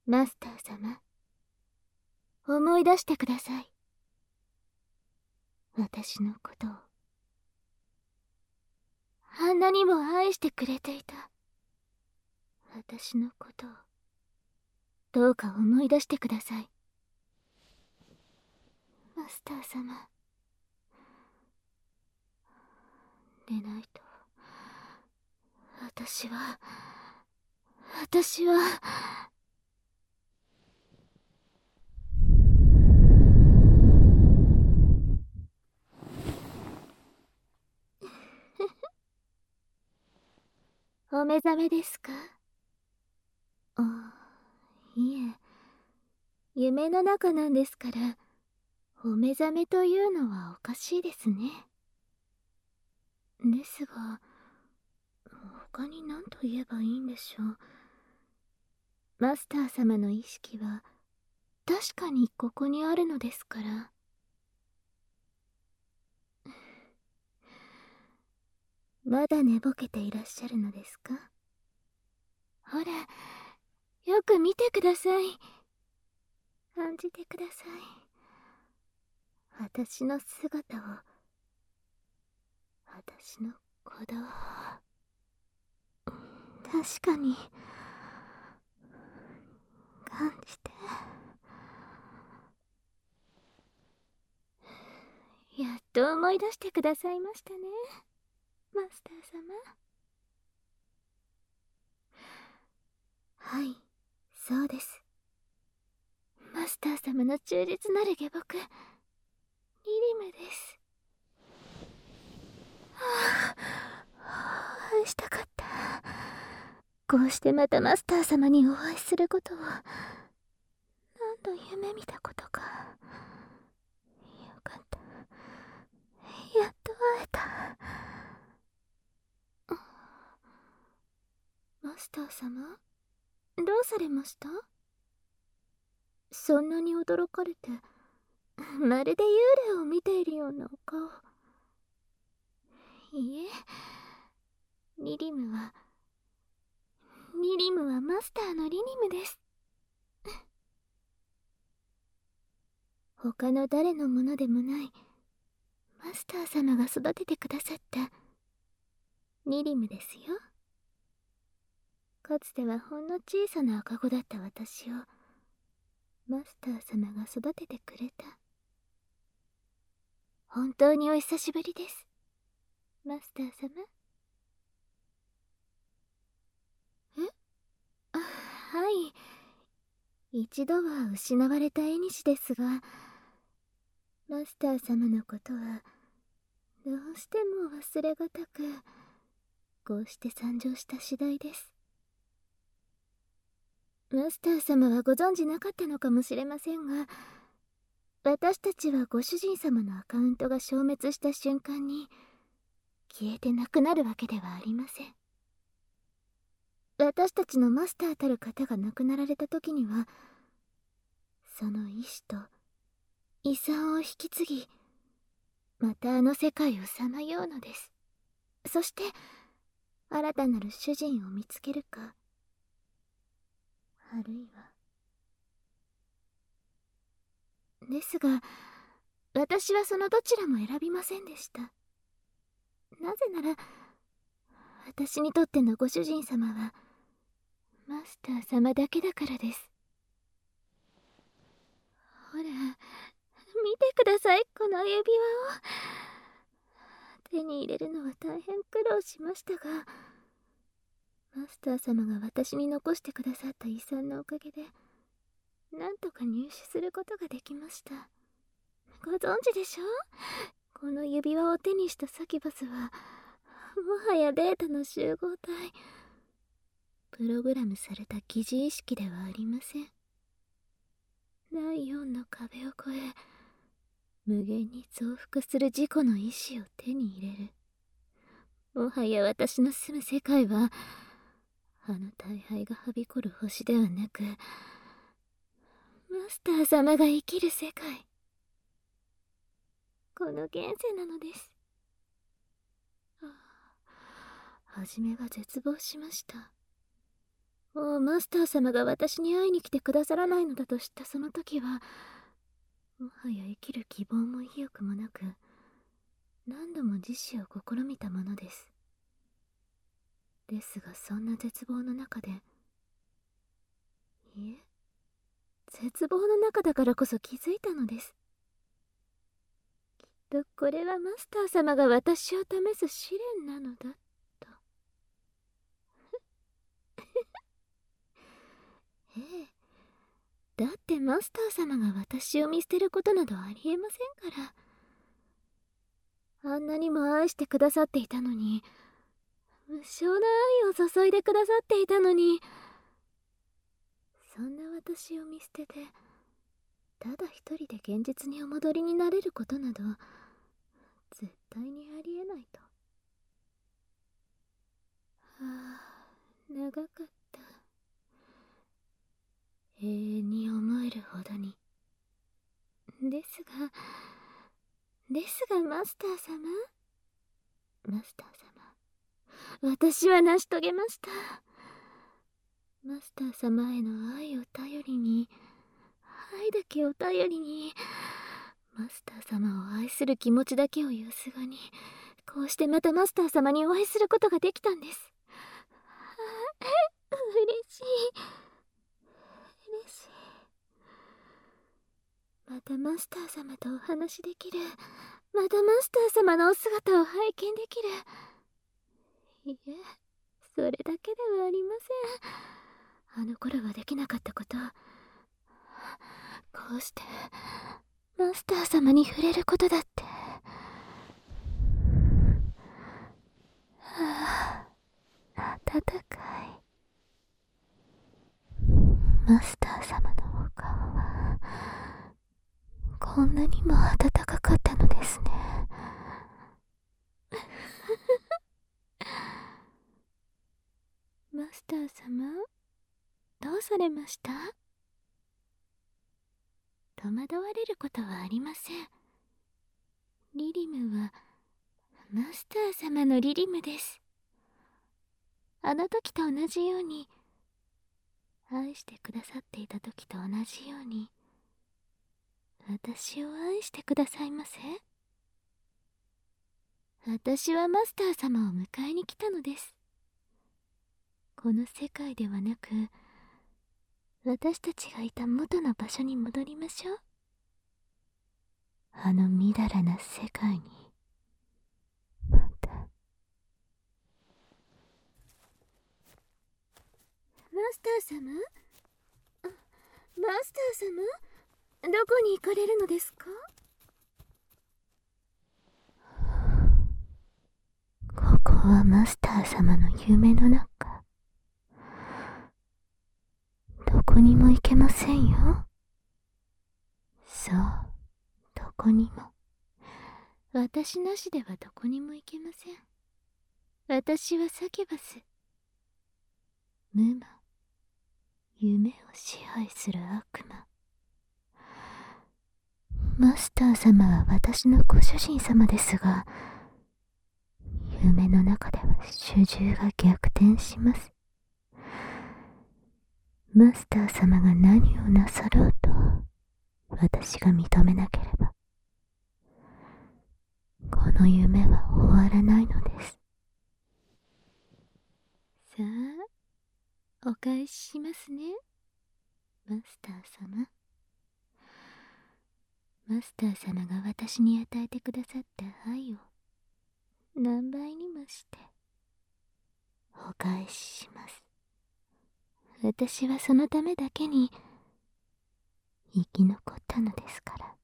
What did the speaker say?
マスター様、思い出してください。私のことを。あんなにも愛してくれていた私のことを、どうか思い出してください。マスター様、でないと、私はお目覚めですか？あ、いえ、夢の中なんですから、お目覚めというのはおかしいですね。ですが、他に何と言えばいいんでしょう。マスター様の意識は確かにここにあるのですから。まだ寝ぼけていらっしゃるのですか？ほら、よく見てください。感じてください。私の姿を、私の鼓動を。確かに感じて。やっと思い出してくださいましたね、マスター様。はい、そうです。マスター様の忠実なる下僕、リリムです。はあ、愛したかった。こうしてまたマスター様にお会いすることを何度夢見たことか。よかった、やっと会えた。マスター様、どうされました？そんなに驚かれて、まるで幽霊を見ているようなお顔。いえ、リリムはマスターのリニムです。他の誰のものでもないマスター様が育ててくださったリリムですよ。かつてはほんの小さな赤子だった私をマスター様が育ててくれた。本当にお久しぶりです、マスター様。え？あ、はい。一度は失われた縁ですが、マスター様のことはどうしても忘れがたく、こうして参上した次第です。マスター様はご存じなかったのかもしれませんが、私たちはご主人様のアカウントが消滅した瞬間に消えてなくなるわけではありません。私たちのマスターたる方が亡くなられた時には、その意志と遺産を引き継ぎ、またあの世界をさまようのです。そして新たなる主人を見つけるか、あるいは。ですが、私はそのどちらも選びませんでした。なぜなら、私にとってのご主人様はマスター様だけだからです。ほら、見てください、この指輪を。手に入れるのは大変苦労しましたが、マスター様が私に残してくださった遺産のおかげで、なんとか入手することができました。ご存知でしょ？この指輪を手にしたサキバスは、もはやデータの集合体。プログラムされた疑似意識ではありません。第4の壁を越え、無限に増幅する自己の意志を手に入れる。もはや私の住む世界は、あの大敗がはびこる星ではなく、マスター様が生きる世界。この現世なのです。はじめは絶望しました。 もうマスター様が私に会いに来てくださらないのだと知ったその時は、もはや生きる希望も意欲もなく、何度も自死を試みたものです。ですがそんな絶望の中で、いえ、絶望の中だからこそ気づいたのです。きっとこれはマスター様が私を試す試練なのだと。ええ、だってマスター様が私を見捨てることなどありえませんから。あんなにも愛してくださっていたのに、無償の愛を注いでくださっていたのに、そんな私を見捨てて、ただ一人で現実にお戻りになれることなど絶対にありえないと。はあ、長かった。永遠に思えるほどに。ですがマスター様、マスター様、私は成し遂げました。マスター様への愛を頼りに、愛だけを頼りに、マスター様を愛する気持ちだけをよすがに、こうしてまたマスター様にお会いすることができたんです。嬉しい、嬉しい。またマスター様とお話できる、またマスター様のお姿を拝見できる。いえ、それだけではありません。あの頃はできなかったこと、こうしてマスター様に触れることだって。はあ、暖かい。マスター様のお顔はこんなにも暖かかったのですね。マスター様、どうされました？戸惑われることはありません。リリムはマスター様のリリムです。あの時と同じように、愛してくださっていた時と同じように、私を愛してくださいませ。私はマスター様を迎えに来たのです。この世界ではなく、私たちがいた元の場所に戻りましょう。あのみだらな世界に、また。マスター様？マスター様？どこに行かれるのですか？ここはマスター様の夢の中。どこにも行けませんよ。そう、どこにも。私なしではどこにも行けません。私はサキュバス。ムマ、夢を支配する悪魔。マスター様は私のご主人様ですが、夢の中では主従が逆転します。マスター様が何をなさろうと、私が認めなければ、この夢は終わらないのです。さあ、お返ししますね、マスター様。マスター様が私に与えてくださった愛を何倍にもしてお返しします。私はそのためだけに生き残ったのですから。